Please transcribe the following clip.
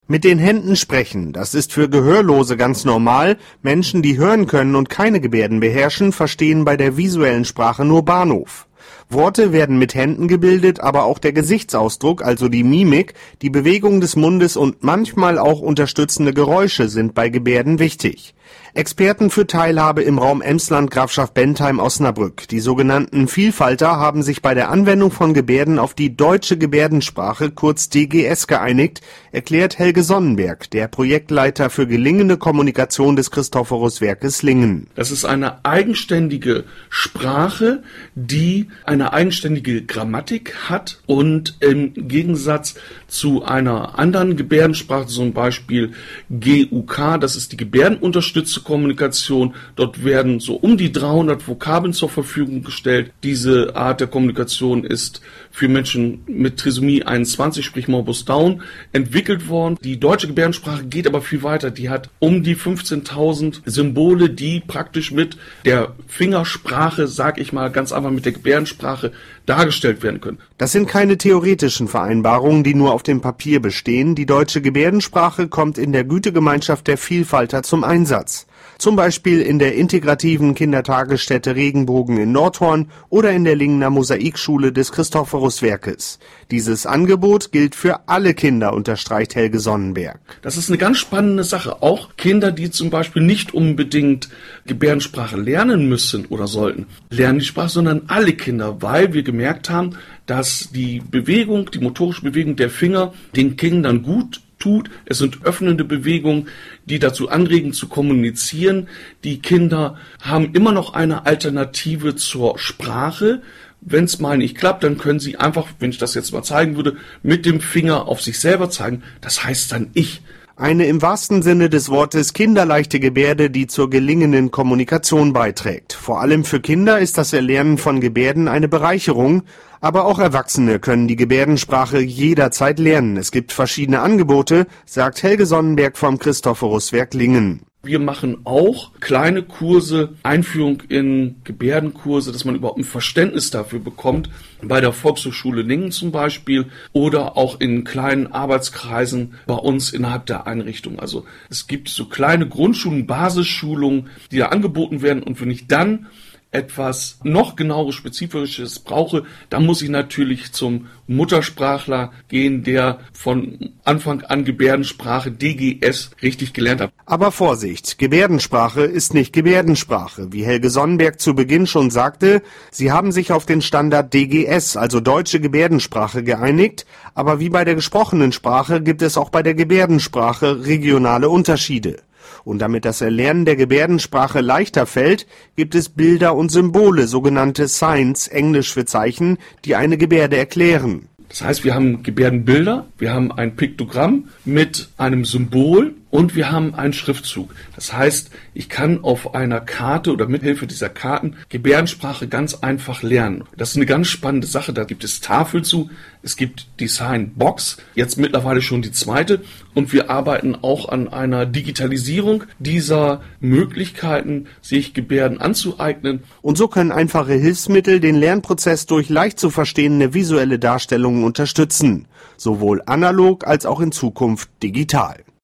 Mit den Händen sprechen, das ist für Gehörlose ganz normal. Menschen, die hören können und keine Gebärden beherrschen, verstehen bei der visuellen Sprache nur Bahnhof. Worte werden mit Händen gebildet, aber auch der Gesichtsausdruck, also die Mimik, die Bewegung des Mundes und manchmal auch unterstützende Geräusche sind bei Gebärden wichtig. Experten für Teilhabe im Raum Emsland, Grafschaft Bentheim-Osnabrück, die sogenannten Vielfalter, haben sich bei der Anwendung von Gebärden auf die deutsche Gebärdensprache, kurz DGS, geeinigt, erklärt Helge Sonnenberg, der Projektleiter für gelingende Kommunikation des Christophorus-Werkes Lingen. Das ist eine eigenständige Sprache, die eine eigenständige Grammatik hat und im Gegensatz zu einer anderen Gebärdensprache, zum Beispiel GUK, das ist die gebärdenunterstützte Kommunikation, dort werden so um die 300 Vokabeln zur Verfügung gestellt. Diese Art der Kommunikation ist für Menschen mit Trisomie 21, sprich Morbus Down, entwickelt worden. Die deutsche Gebärdensprache geht aber viel weiter. Die hat um die 15.000 Symbole, die praktisch mit der Fingersprache, sag ich mal ganz einfach mit der Gebärdensprache, dargestellt werden können. Das sind keine theoretischen Vereinbarungen, die nur auf dem Papier bestehen. Die deutsche Gebärdensprache kommt in der Gütegemeinschaft der Vielfalter zum Einsatz. Zum Beispiel in der integrativen Kindertagesstätte Regenbogen in Nordhorn oder in der Lingener Mosaikschule des Christophorus-Werkes. Dieses Angebot gilt für alle Kinder, unterstreicht Helge Sonnenberg. Das ist eine ganz spannende Sache. Auch Kinder, die zum Beispiel nicht unbedingt Gebärdensprache lernen müssen oder sollten, lernen die Sprache, sondern alle Kinder, weil wir gemerkt haben, dass die Bewegung, die motorische Bewegung der Finger den Kindern gut tut. Es sind öffnende Bewegungen, die dazu anregen, zu kommunizieren. Die Kinder haben immer noch eine Alternative zur Sprache. Wenn es mal nicht klappt, dann können sie einfach, wenn ich das jetzt mal zeigen würde, mit dem Finger auf sich selber zeigen. Das heißt dann ich. Eine im wahrsten Sinne des Wortes kinderleichte Gebärde, die zur gelingenden Kommunikation beiträgt. Vor allem für Kinder ist das Erlernen von Gebärden eine Bereicherung, aber auch Erwachsene können die Gebärdensprache jederzeit lernen. Es gibt verschiedene Angebote, sagt Helge Sonnenberg vom Christophorus-Werk Lingen. Wir machen auch kleine Kurse, Einführung in Gebärdenkurse, dass man überhaupt ein Verständnis dafür bekommt, bei der Volkshochschule Lingen zum Beispiel oder auch in kleinen Arbeitskreisen bei uns innerhalb der Einrichtung. Also es gibt so kleine Grundschulen, Basisschulungen, die da angeboten werden, und wenn ich dann etwas noch genaueres, Spezifisches brauche, dann muss ich natürlich zum Muttersprachler gehen, der von Anfang an Gebärdensprache, DGS, richtig gelernt hat. Aber Vorsicht, Gebärdensprache ist nicht Gebärdensprache. Wie Helge Sonnenberg zu Beginn schon sagte, sie haben sich auf den Standard DGS, also deutsche Gebärdensprache, geeinigt, aber wie bei der gesprochenen Sprache gibt es auch bei der Gebärdensprache regionale Unterschiede. Und damit das Erlernen der Gebärdensprache leichter fällt, gibt es Bilder und Symbole, sogenannte Signs, Englisch für Zeichen, die eine Gebärde erklären. Das heißt, wir haben Gebärdenbilder, wir haben ein Piktogramm mit einem Symbol und wir haben einen Schriftzug. Das heißt, ich kann auf einer Karte oder mithilfe dieser Karten Gebärdensprache ganz einfach lernen. Das ist eine ganz spannende Sache. Da gibt es Tafel zu, es gibt die Signbox, jetzt mittlerweile schon die zweite. Und wir arbeiten auch an einer Digitalisierung dieser Möglichkeiten, sich Gebärden anzueignen. Und so können einfache Hilfsmittel den Lernprozess durch leicht zu verstehende visuelle Darstellungen unterstützen, sowohl analog als auch in Zukunft digital.